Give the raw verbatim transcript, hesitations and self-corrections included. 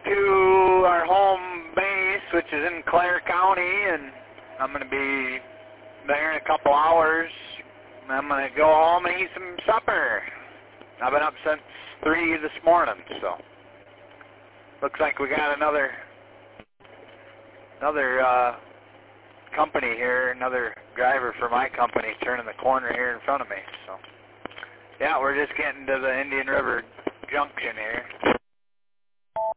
to our home base, which is in Clare County, and I'm going to be there in a couple hours. I'm going to go home and eat some supper. I've been up since three this morning, so looks like we got another another uh, company here, another driver for my company turning the corner here in front of me. So yeah, we're just getting to the Indian River Junction here.